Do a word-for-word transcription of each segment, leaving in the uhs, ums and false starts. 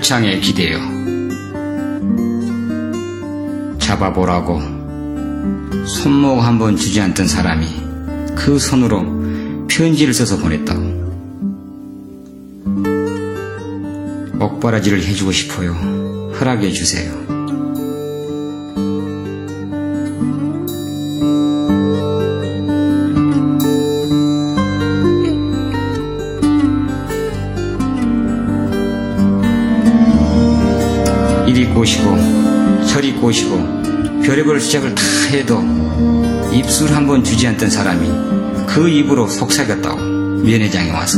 철창에 기대어 잡아보라고 손목 한번 주지 않던 사람이 그 손으로 편지를 써서 보냈다. 먹바라지를 해주고 싶어요. 허락해 주세요. 이리 꼬시고 저리 꼬시고 별의별 수작을 다 해도 입술 한번 주지 않던 사람이 그 입으로 속삭였다고 면회장에 와서.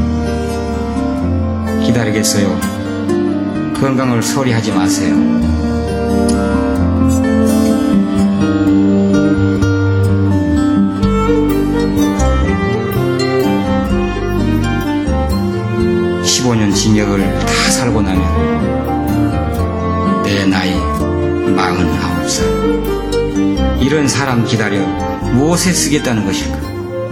기다리겠어요. 건강을 소리 하지 마세요. 십오 년 징역을 다 살고 나면 내 나이 마흔아홉 살. 이런 사람 기다려 무엇에 쓰겠다는 것일까?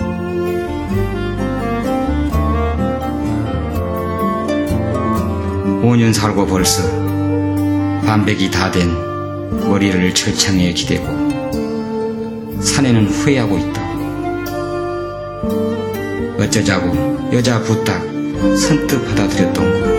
오 년 살고 벌써 반백이 다 된 머리를 철창에 기대고 사내는 후회하고 있다. 어쩌자고 여자 부탁 선뜻 받아들였던 것.